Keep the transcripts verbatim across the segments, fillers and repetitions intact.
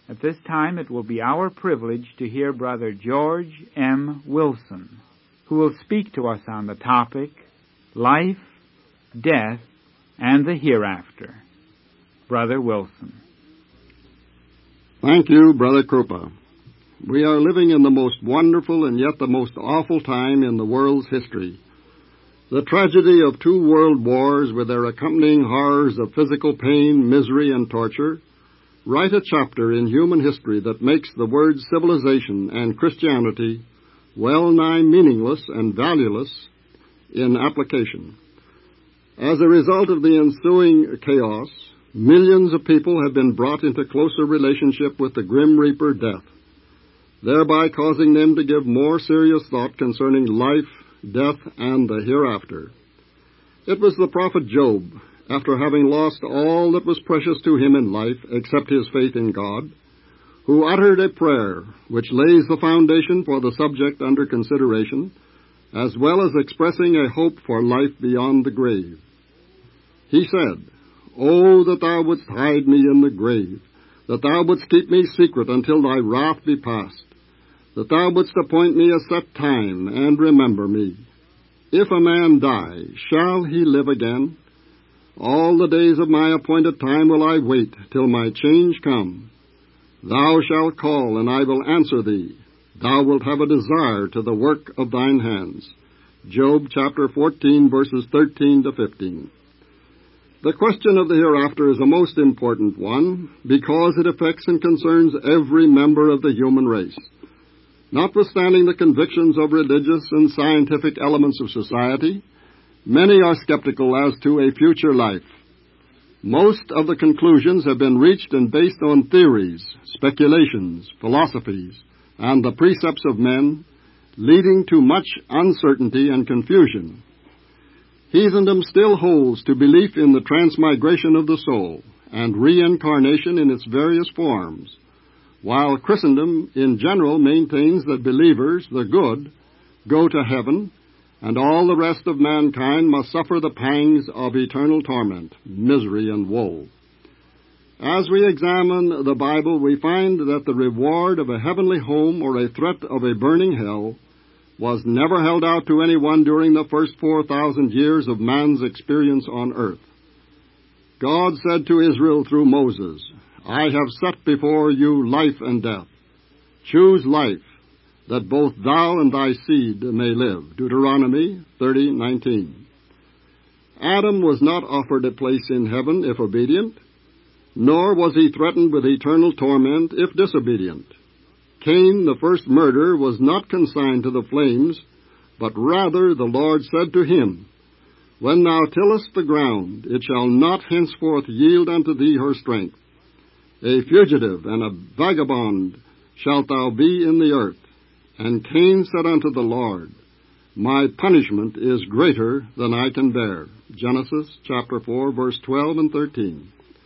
At this time, it will be our privilege to hear Brother George M. Wilson, who will speak to us on the topic, Life, Death, and the Hereafter. Brother Wilson. Thank you, Brother Krupa. We are living in the most wonderful and yet the most awful time in the world's history. The tragedy of two world wars with their accompanying horrors of physical pain, misery, and torture write a chapter in human history that makes the words civilization and Christianity well-nigh meaningless and valueless in application. As a result of the ensuing chaos, millions of people have been brought into closer relationship with the grim reaper death, thereby causing them to give more serious thought concerning life, death, and the hereafter. It was the prophet Job, after having lost all that was precious to him in life except his faith in God, who uttered a prayer which lays the foundation for the subject under consideration, as well as expressing a hope for life beyond the grave. He said, "O that thou wouldst hide me in the grave, that thou wouldst keep me secret until thy wrath be past, that thou wouldst appoint me a set time, and remember me. If a man die, shall he live again? All the days of my appointed time will I wait, till my change come. Thou shalt call, and I will answer thee. Thou wilt have a desire to the work of thine hands." Job chapter fourteen, verses thirteen to fifteen. The question of the hereafter is a most important one, because it affects and concerns every member of the human race. Notwithstanding the convictions of religious and scientific elements of society, many are skeptical as to a future life. Most of the conclusions have been reached and based on theories, speculations, philosophies, and the precepts of men, leading to much uncertainty and confusion. Heathendom still holds to belief in the transmigration of the soul and reincarnation in its various forms, while Christendom in general maintains that believers, the good, go to heaven, and all the rest of mankind must suffer the pangs of eternal torment, misery, and woe. As we examine the Bible, we find that the reward of a heavenly home or a threat of a burning hell was never held out to anyone during the first four thousand years of man's experience on earth. God said to Israel through Moses, "I have set before you life and death. Choose life, that both thou and thy seed may live." Deuteronomy thirty nineteen. Adam was not offered a place in heaven if obedient, nor was he threatened with eternal torment if disobedient. Cain, the first murderer, was not consigned to the flames, but rather the Lord said to him, "When thou tillest the ground, it shall not henceforth yield unto thee her strength. A fugitive and a vagabond shalt thou be in the earth." And Cain said unto the Lord, "My punishment is greater than I can bear." Genesis chapter four, verse twelve and thirteen.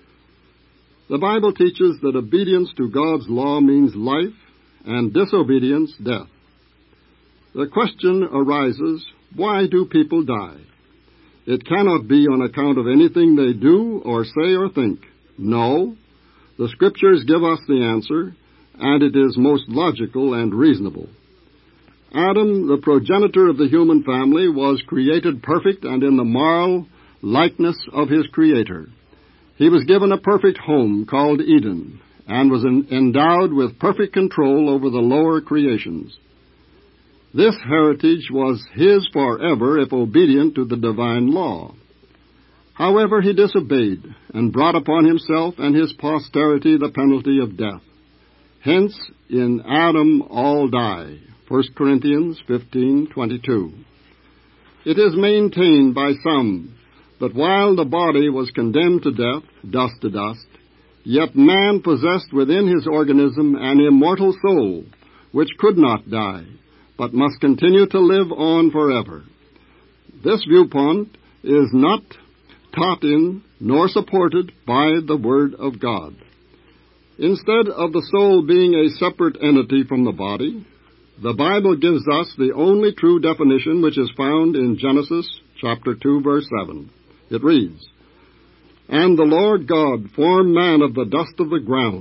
The Bible teaches that obedience to God's law means life, and disobedience, death. The question arises, why do people die? It cannot be on account of anything they do or say or think. No, the Scriptures give us the answer, and it is most logical and reasonable. Adam, the progenitor of the human family, was created perfect and in the moral likeness of his Creator. He was given a perfect home called Eden, and was en- endowed with perfect control over the lower creations. This heritage was his forever if obedient to the divine law. However, he disobeyed and brought upon himself and his posterity the penalty of death. Hence, in Adam all die. First Corinthians fifteen twenty-two. It is maintained by some that while the body was condemned to death, dust to dust, yet man possessed within his organism an immortal soul, which could not die, but must continue to live on forever. This viewpoint is not taught in nor supported by the Word of God. Instead of the soul being a separate entity from the body, the Bible gives us the only true definition, which is found in Genesis chapter two, verse seven. It reads, "And the Lord God formed man of the dust of the ground,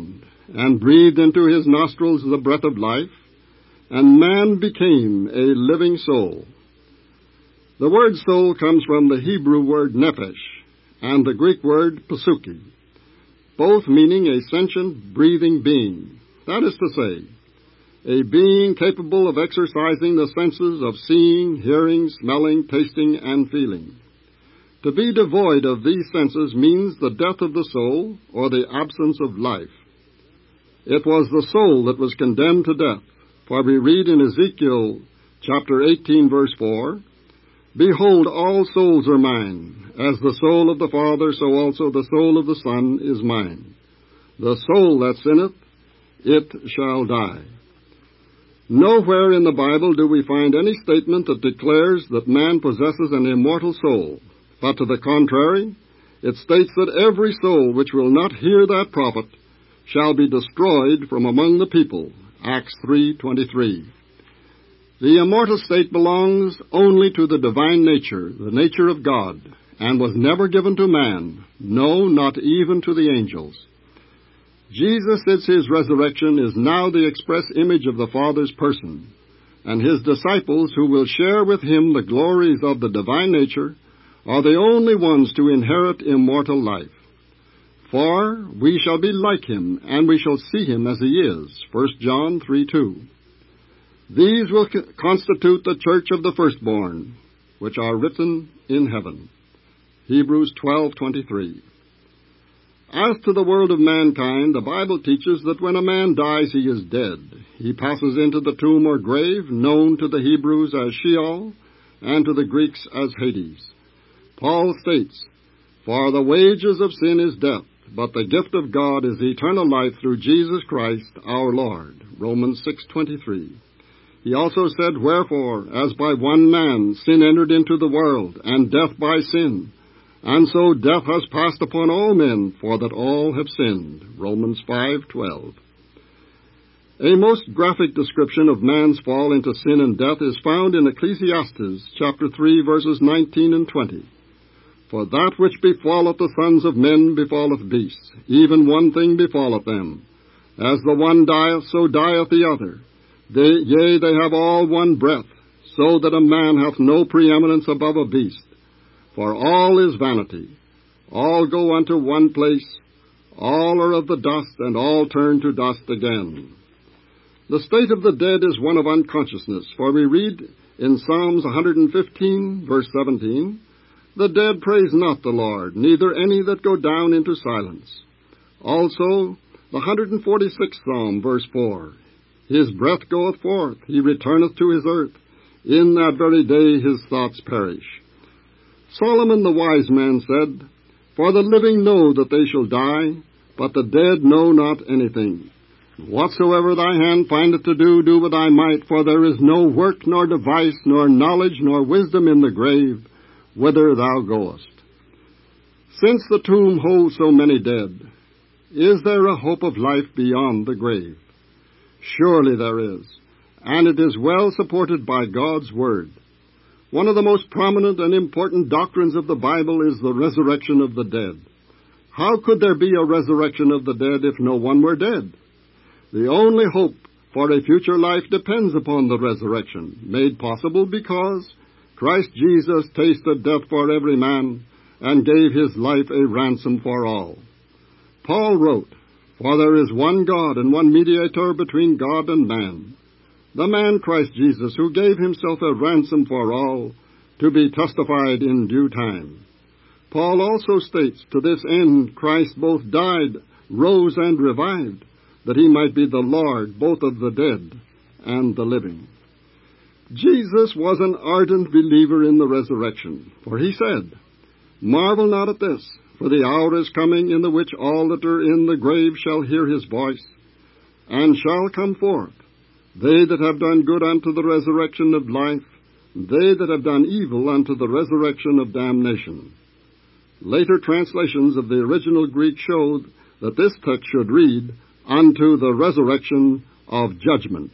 and breathed into his nostrils the breath of life, and man became a living soul. The word soul comes from the Hebrew word nephesh and the Greek word psuche, both meaning a sentient, breathing being. That is to say, a being capable of exercising the senses of seeing, hearing, smelling, tasting, and feeling. To be devoid of these senses means the death of the soul or the absence of life. It was the soul that was condemned to death, for we read in Ezekiel chapter eighteen, verse four, "Behold, all souls are mine. As the soul of the Father, so also the soul of the Son is mine. The soul that sinneth, it shall die." Nowhere in the Bible do we find any statement that declares that man possesses an immortal soul, but to the contrary, it states that every soul which will not hear that prophet shall be destroyed from among the people, Acts three twenty-three. The immortal state belongs only to the divine nature, the nature of God, and was never given to man, no, not even to the angels. Jesus, since his resurrection, is now the express image of the Father's person, and his disciples, who will share with him the glories of the divine nature, are the only ones to inherit immortal life. For we shall be like him, and we shall see him as he is, First John three two. These will constitute the church of the firstborn, which are written in heaven, Hebrews twelve twenty-three. As to the world of mankind, the Bible teaches that when a man dies, he is dead. He passes into the tomb or grave, known to the Hebrews as Sheol, and to the Greeks as Hades. Paul states, "For the wages of sin is death, but the gift of God is eternal life through Jesus Christ our Lord," Romans six twenty-three. He also said, "Wherefore, as by one man sin entered into the world, and death by sin, and so death has passed upon all men, for that all have sinned," Romans five twelve. A most graphic description of man's fall into sin and death is found in Ecclesiastes chapter three, verses nineteen and twenty. "For that which befalleth the sons of men befalleth beasts, even one thing befalleth them. As the one dieth, so dieth the other. They, yea, they have all one breath, so that a man hath no preeminence above a beast. For all is vanity. All go unto one place. All are of the dust, and all turn to dust again." The state of the dead is one of unconsciousness, for we read in Psalms one fifteen, verse seventeen, "The dead praise not the Lord, neither any that go down into silence." Also, the one hundred forty-sixth Psalm, verse four, "His breath goeth forth, he returneth to his earth. In that very day his thoughts perish." Solomon the wise man said, "For the living know that they shall die, but the dead know not anything. Whatsoever thy hand findeth to do, do with thy might, for there is no work, nor device, nor knowledge, nor wisdom in the grave, whither thou goest." Since the tomb holds so many dead, is there a hope of life beyond the grave? Surely there is, and it is well supported by God's Word. One of the most prominent and important doctrines of the Bible is the resurrection of the dead. How could there be a resurrection of the dead if no one were dead? The only hope for a future life depends upon the resurrection, made possible because Christ Jesus tasted death for every man and gave his life a ransom for all. Paul wrote, "For there is one God and one mediator between God and man, the man Christ Jesus, who gave himself a ransom for all, to be testified in due time." Paul also states, "To this end Christ both died, rose, and revived, that he might be the Lord both of the dead and the living." Jesus was an ardent believer in the resurrection, for he said, "Marvel not at this, for the hour is coming in the which all that are in the grave shall hear his voice, and shall come forth, they that have done good unto the resurrection of life, they that have done evil unto the resurrection of damnation." Later translations of the original Greek showed that this text should read, "unto the resurrection of judgment."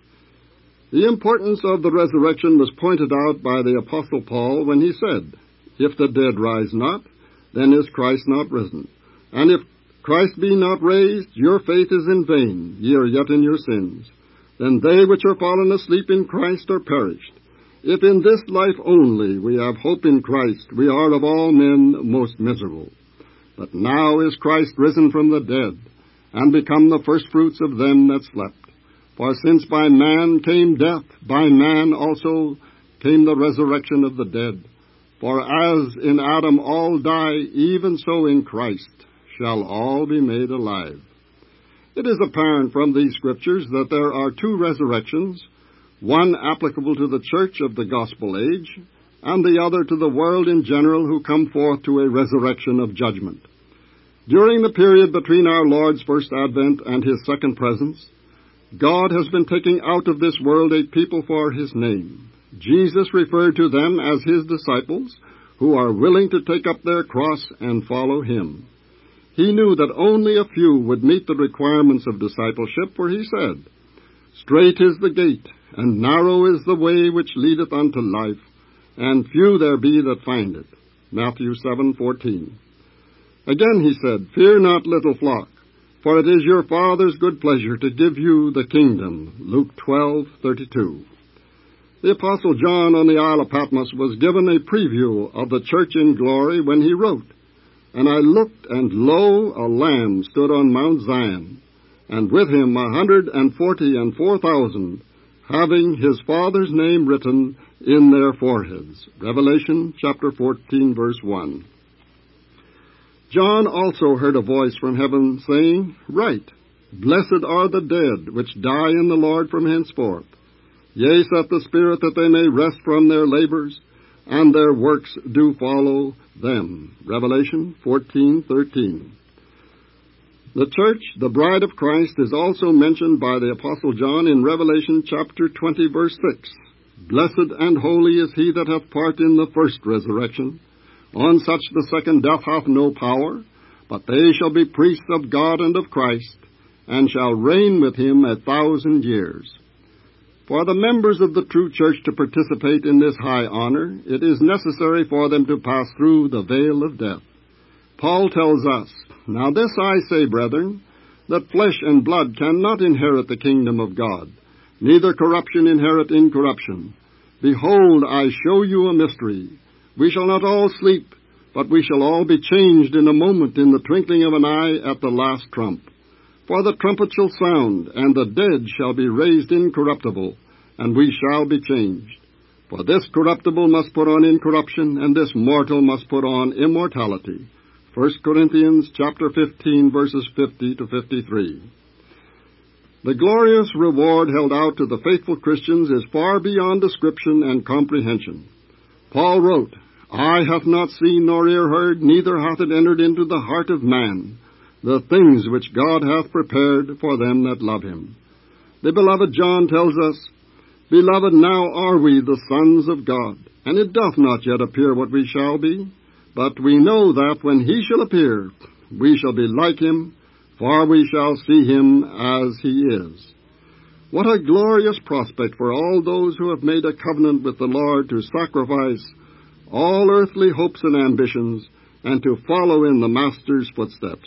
The importance of the resurrection was pointed out by the Apostle Paul when he said, "If the dead rise not, then is Christ not risen. And if Christ be not raised, your faith is in vain, ye are yet in your sins. Then they which are fallen asleep in Christ are perished. If in this life only we have hope in Christ, we are of all men most miserable. But now is Christ risen from the dead, and become the firstfruits of them that slept. For since by man came death, by man also came the resurrection of the dead. For as in Adam all die, even so in Christ shall all be made alive. It is apparent from these Scriptures that there are two resurrections, one applicable to the church of the gospel age, and the other to the world in general who come forth to a resurrection of judgment. During the period between our Lord's first advent and his second presence, God has been taking out of this world a people for his name. Jesus referred to them as his disciples, who are willing to take up their cross and follow him. He knew that only a few would meet the requirements of discipleship, for he said, "Strait is the gate, and narrow is the way which leadeth unto life, and few there be that find it." Matthew seven fourteen. Again he said, "Fear not, little flock, for it is your Father's good pleasure to give you the kingdom." Luke twelve thirty-two. The Apostle John on the Isle of Patmos was given a preview of the church in glory when he wrote, "And I looked, and lo, a Lamb stood on Mount Zion, and with him a hundred and forty and four thousand, having his Father's name written in their foreheads." Revelation chapter fourteen, verse one. John also heard a voice from heaven saying, "Write, Blessed are the dead which die in the Lord from henceforth. Yea, saith the Spirit, that they may rest from their labors, and their works do follow them." Revelation fourteen thirteen. The church, the bride of Christ, is also mentioned by the Apostle John in Revelation chapter twenty, verse six. "Blessed and holy is he that hath part in the first resurrection. On such the second death hath no power, but they shall be priests of God and of Christ, and shall reign with him a thousand years." For the members of the true church to participate in this high honor, it is necessary for them to pass through the veil of death. Paul tells us, "Now this I say, brethren, that flesh and blood cannot inherit the kingdom of God, neither corruption inherit incorruption. Behold, I show you a mystery. We shall not all sleep, but we shall all be changed in a moment, in the twinkling of an eye, at the last trump. For the trumpet shall sound, and the dead shall be raised incorruptible, and we shall be changed. For this corruptible must put on incorruption, and this mortal must put on immortality." First Corinthians chapter fifteen, verses fifty to fifty-three. The glorious reward held out to the faithful Christians is far beyond description and comprehension. Paul wrote, "Eye hath not seen nor ear heard, neither hath it entered into the heart of man, the things which God hath prepared for them that love him." The beloved John tells us, "Beloved, now are we the sons of God, and it doth not yet appear what we shall be. But we know that when he shall appear, we shall be like him, for we shall see him as he is." What a glorious prospect for all those who have made a covenant with the Lord to sacrifice all earthly hopes and ambitions, and to follow in the Master's footsteps.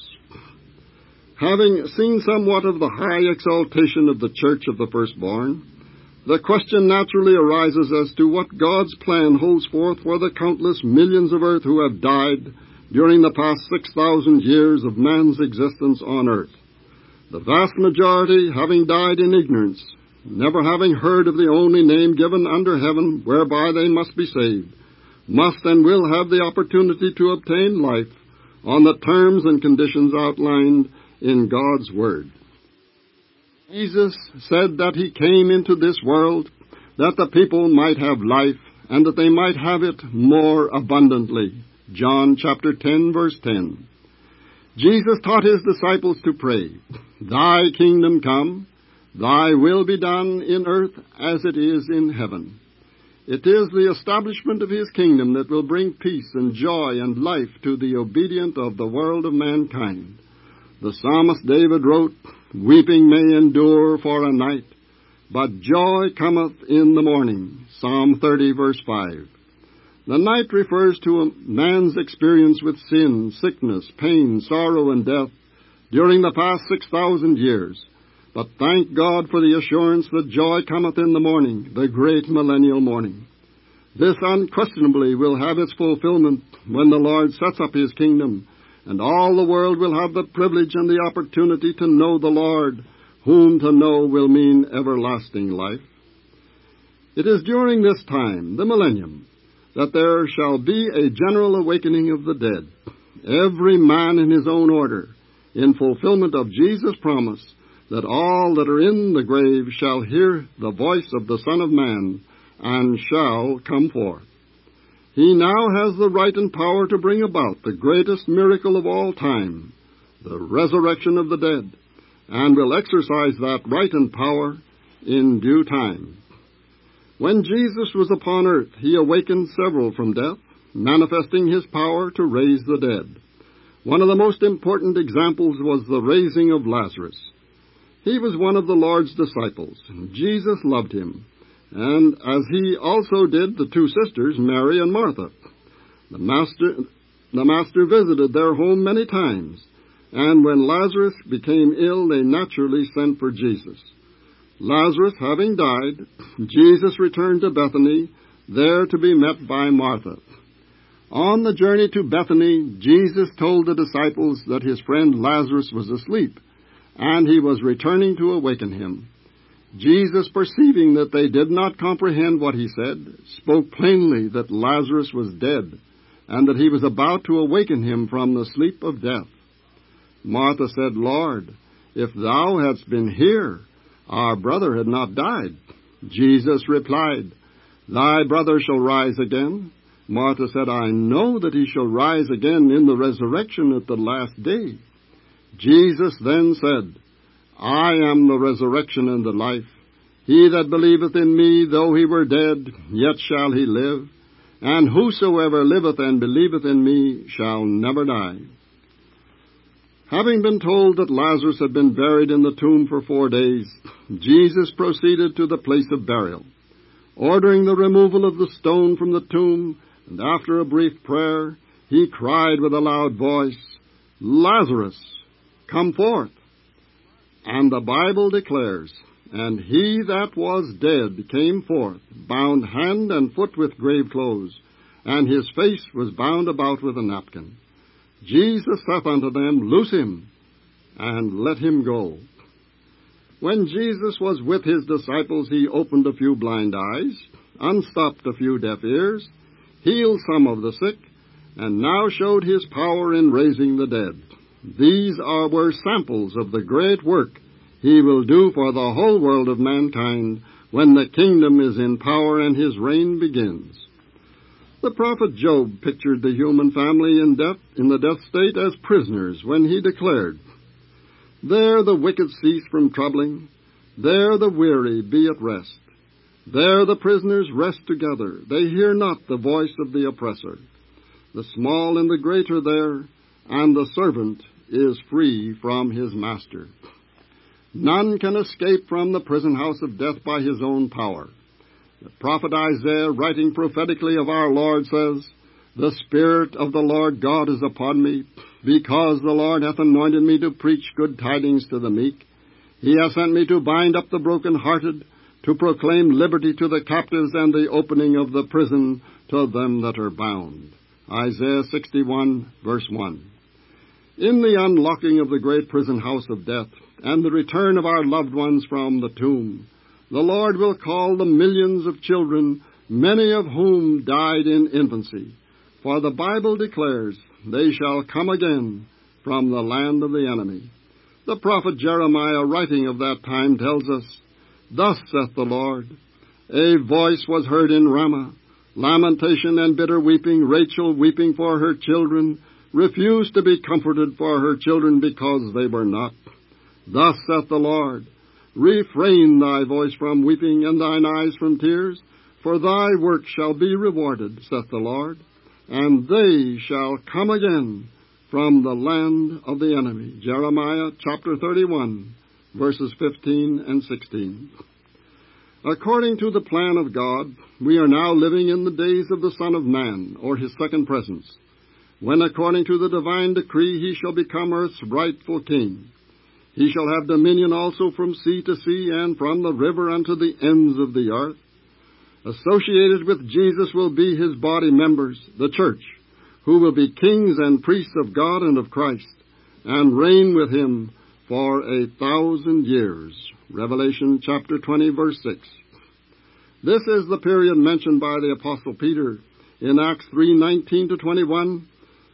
Having seen somewhat of the high exaltation of the church of the firstborn, the question naturally arises as to what God's plan holds forth for the countless millions of earth who have died during the past six thousand years of man's existence on earth. The vast majority having died in ignorance, never having heard of the only name given under heaven whereby they must be saved, must and will have the opportunity to obtain life on the terms and conditions outlined in God's Word. Jesus said that he came into this world that the people might have life, and that they might have it more abundantly. John chapter ten, verse ten. Jesus taught his disciples to pray, "Thy kingdom come, thy will be done in earth as it is in heaven." It is the establishment of his kingdom that will bring peace and joy and life to the obedient of the world of mankind. The psalmist David wrote, "Weeping may endure for a night, but joy cometh in the morning." Psalm thirty, verse five. The night refers to a man's experience with sin, sickness, pain, sorrow, and death, during the past six thousand years. But thank God for the assurance that joy cometh in the morning, the great millennial morning. This unquestionably will have its fulfillment when the Lord sets up His kingdom, and all the world will have the privilege and the opportunity to know the Lord, whom to know will mean everlasting life. It is during this time, the millennium, that there shall be a general awakening of the dead, every man in his own order, in fulfillment of Jesus' promise that all that are in the grave shall hear the voice of the Son of Man and shall come forth. He now has the right and power to bring about the greatest miracle of all time, the resurrection of the dead, and will exercise that right and power in due time. When Jesus was upon earth, He awakened several from death, manifesting His power to raise the dead. One of the most important examples was the raising of Lazarus. He was one of the Lord's disciples, and Jesus loved him, and as He also did the two sisters, Mary and Martha. The Master, the Master visited their home many times, and when Lazarus became ill, they naturally sent for Jesus. Lazarus having died, Jesus returned to Bethany, there to be met by Martha. On the journey to Bethany, Jesus told the disciples that His friend Lazarus was asleep, and He was returning to awaken him. Jesus, perceiving that they did not comprehend what He said, spoke plainly that Lazarus was dead, and that He was about to awaken him from the sleep of death. Martha said, Lord, if Thou hadst been here, our brother had not died. Jesus replied, Thy brother shall rise again. Martha said, I know that he shall rise again in the resurrection at the last day. Jesus then said, I am the resurrection and the life. He that believeth in me, though he were dead, yet shall he live. And whosoever liveth and believeth in me shall never die. Having been told that Lazarus had been buried in the tomb for four days, Jesus proceeded to the place of burial. Ordering the removal of the stone from the tomb, and after a brief prayer, He cried with a loud voice, Lazarus, come forth. And the Bible declares, And he that was dead came forth, bound hand and foot with grave clothes, and his face was bound about with a napkin. Jesus saith unto them, Loose him, and let him go. When Jesus was with His disciples, He opened a few blind eyes, unstopped a few deaf ears, healed some of the sick, and now showed His power in raising the dead. These are were samples of the great work He will do for the whole world of mankind when the kingdom is in power and His reign begins. The prophet Job pictured the human family in death, in the death state as prisoners when he declared, There the wicked cease from troubling, there the weary be at rest. There the prisoners rest together, they hear not the voice of the oppressor. The small and the great are there, and the servant is free from his master. None can escape from the prison house of death by his own power. The prophet Isaiah, writing prophetically of our Lord, says, The Spirit of the Lord God is upon me, because the Lord hath anointed me to preach good tidings to the meek. He hath sent me to bind up the brokenhearted, to proclaim liberty to the captives, and the opening of the prison to them that are bound. Isaiah sixty-one, verse one. In the unlocking of the great prison house of death, and the return of our loved ones from the tomb, the Lord will call the millions of children, many of whom died in infancy. For the Bible declares, They shall come again from the land of the enemy. The prophet Jeremiah, writing of that time, tells us, Thus saith the Lord, A voice was heard in Ramah, lamentation and bitter weeping, Rachel weeping for her children, refused to be comforted for her children because they were not. Thus saith the Lord, Refrain thy voice from weeping, and thine eyes from tears, for thy work shall be rewarded, saith the Lord, and they shall come again from the land of the enemy. Jeremiah chapter thirty-one, verses fifteen and sixteen. According to the plan of God, we are now living in the days of the Son of Man, or His second presence. when according to the divine decree he shall become earth's rightful king. He shall have dominion also from sea to sea and from the river unto the ends of the earth. Associated with Jesus will be his body members, the church, who will be kings and priests of God and of Christ, and reign with him for a thousand years. Revelation chapter twenty, verse six. This is the period mentioned by the Apostle Peter in Acts three, nineteen to twenty-one.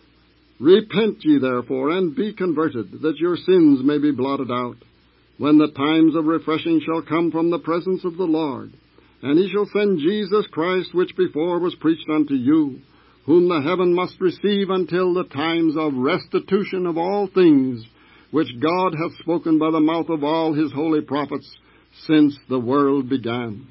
Repent ye therefore, and be converted, that your sins may be blotted out, when the times of refreshing shall come from the presence of the Lord. And he shall send Jesus Christ, which before was preached unto you, whom the heaven must receive until the times of restitution of all things, which God hath spoken by the mouth of all his holy prophets since the world began.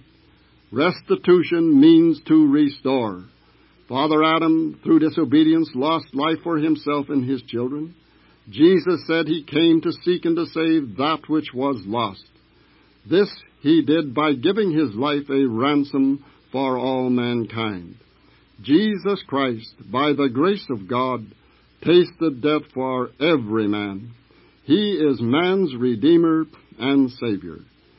Restitution means to restore. Father Adam, through disobedience, lost life for himself and his children. Jesus said he came to seek and to save that which was lost. This he did by giving his life a ransom for all mankind. Jesus Christ, by the grace of God, tasted death for every man. He is man's Redeemer and Savior.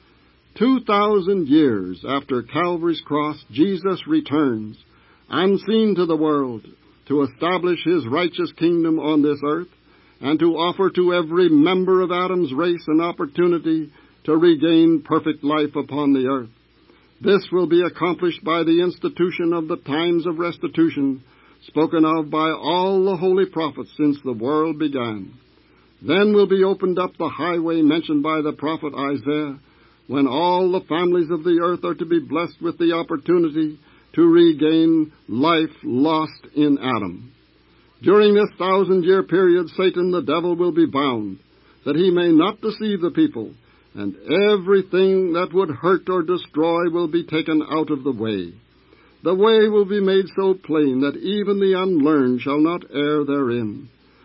Two thousand years after Calvary's cross, Jesus returns, unseen to the world, to establish his righteous kingdom on this earth, and to offer to every member of Adam's race an opportunity to regain perfect life upon the earth. This will be accomplished by the institution of the times of restitution, spoken of by all the holy prophets since the world began. Then will be opened up the highway mentioned by the prophet Isaiah, when all the families of the earth are to be blessed with the opportunity to regain life lost in Adam. During this thousand-year period, Satan the devil will be bound, that he may not deceive the people, and everything that would hurt or destroy will be taken out of the way. The way will be made so plain that even the unlearned shall not err therein.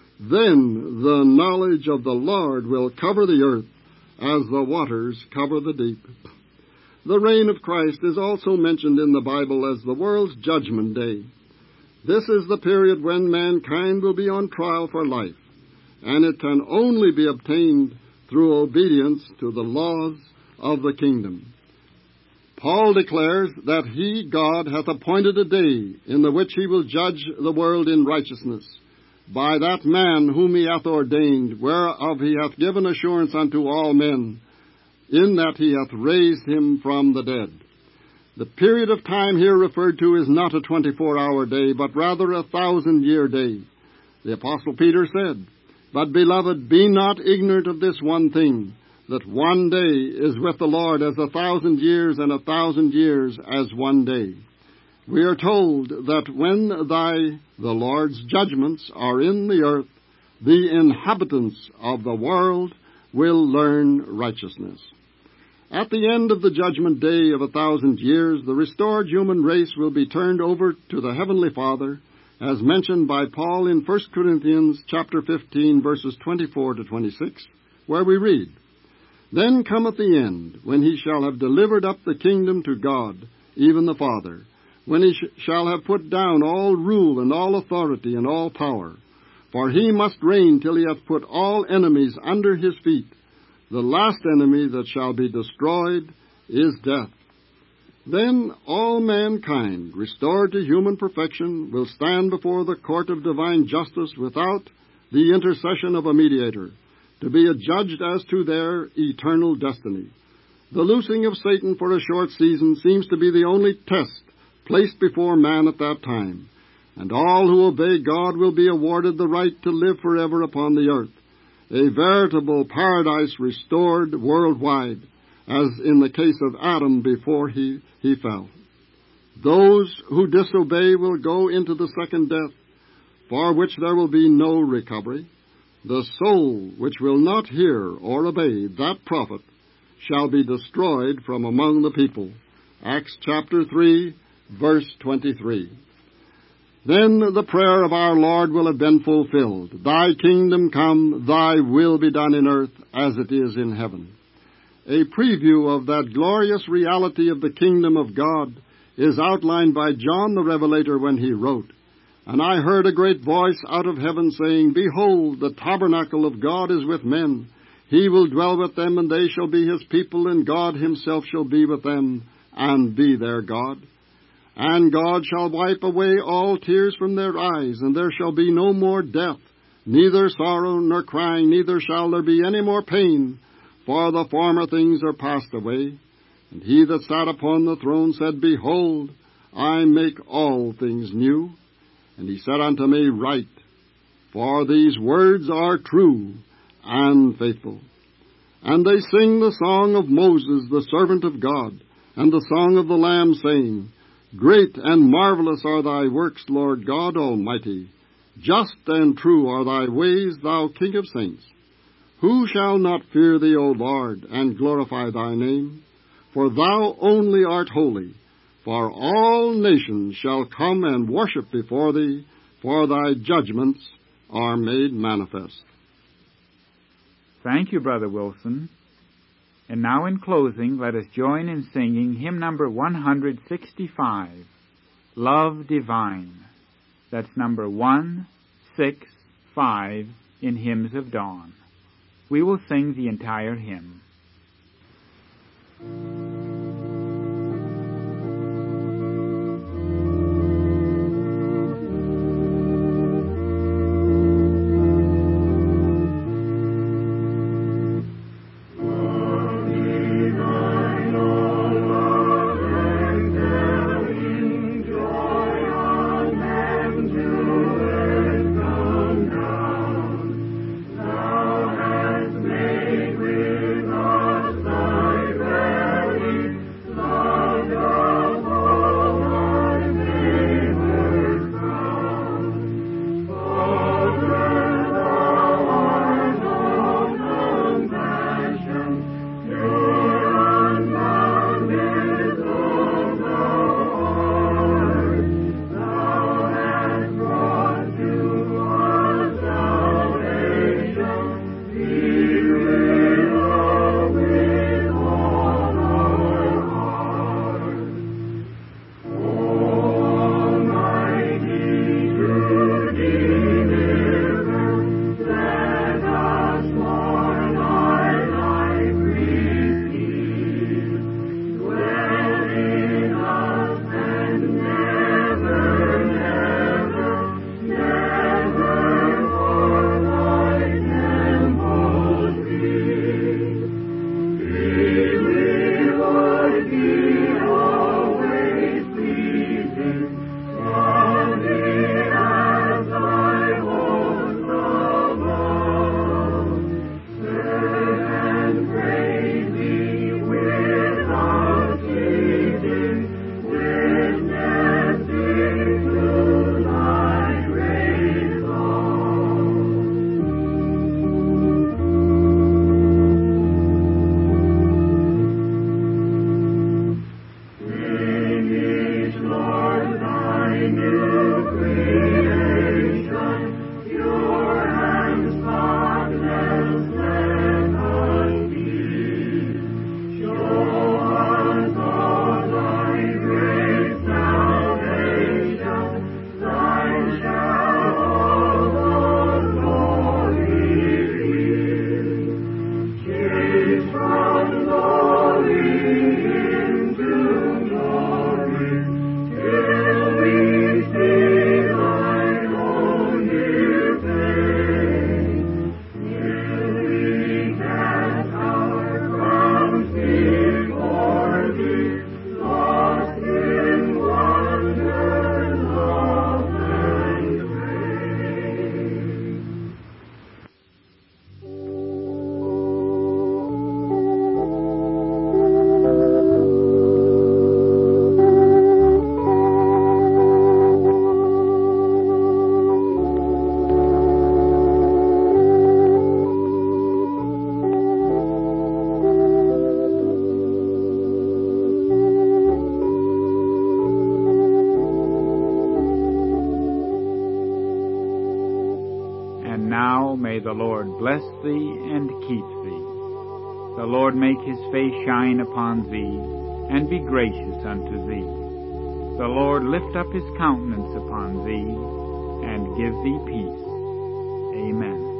Then the knowledge of the Lord will cover the earth as the waters cover the deep. The reign of Christ is also mentioned in the Bible as the world's judgment day. This is the period when mankind will be on trial for life, and it can only be obtained through obedience to the laws of the kingdom. Paul declares that he, God, hath appointed a day in the which he will judge the world in righteousness, by that man whom he hath ordained, whereof he hath given assurance unto all men, in that he hath raised him from the dead. The period of time here referred to is not a twenty-four hour day, but rather a thousand-year day. The Apostle Peter said, But, beloved, be not ignorant of this one thing, that one day is with the Lord as a thousand years, and a thousand years as one day. We are told that when thy, the Lord's judgments are in the earth, the inhabitants of the world will learn righteousness. At the end of the judgment day of a thousand years, the restored human race will be turned over to the Heavenly Father, as mentioned by Paul in First Corinthians chapter fifteen, verses twenty-four to twenty-six, where we read, Then cometh the end, when he shall have delivered up the kingdom to God, even the Father, when he sh- shall have put down all rule and all authority and all power. For he must reign till he hath put all enemies under his feet. The last enemy that shall be destroyed is death. Then all mankind, restored to human perfection, will stand before the court of divine justice without the intercession of a mediator, to be adjudged as to their eternal destiny. The loosing of Satan for a short season seems to be the only test placed before man at that time, and all who obey God will be awarded the right to live forever upon the earth, a veritable paradise restored worldwide, as in the case of Adam before he, he fell. Those who disobey will go into the second death, for which there will be no recovery. The soul which will not hear or obey that prophet shall be destroyed from among the people. Acts chapter three, verse twenty-three. Then the prayer of our Lord will have been fulfilled. Thy kingdom come, thy will be done in earth as it is in heaven. A preview of that glorious reality of the kingdom of God is outlined by John the Revelator when he wrote, And I heard a great voice out of heaven saying, Behold, the tabernacle of God is with men. He will dwell with them, and they shall be his people, and God himself shall be with them, and be their God. And God shall wipe away all tears from their eyes, and there shall be no more death, neither sorrow nor crying, neither shall there be any more pain, for the former things are passed away. And he that sat upon the throne said, Behold, I make all things new. And he said unto me, Write, for these words are true and faithful. And they sing the song of Moses, the servant of God, and the song of the Lamb, saying, Great and marvelous are thy works, Lord God Almighty. Just and true are thy ways, thou King of saints. Who shall not fear thee, O Lord, and glorify thy name? For thou only art holy. For all nations shall come and worship before thee, for thy judgments are made manifest. Thank you, Brother Wilson. And now in closing, let us join in singing hymn number one hundred sixty-five, Love Divine. That's number one sixty-five in Hymns of Dawn. We will sing the entire hymn. May the Lord bless thee and keep thee. The Lord make his face shine upon thee, and be gracious unto thee. The Lord lift up his countenance upon thee, give thee peace. Amen.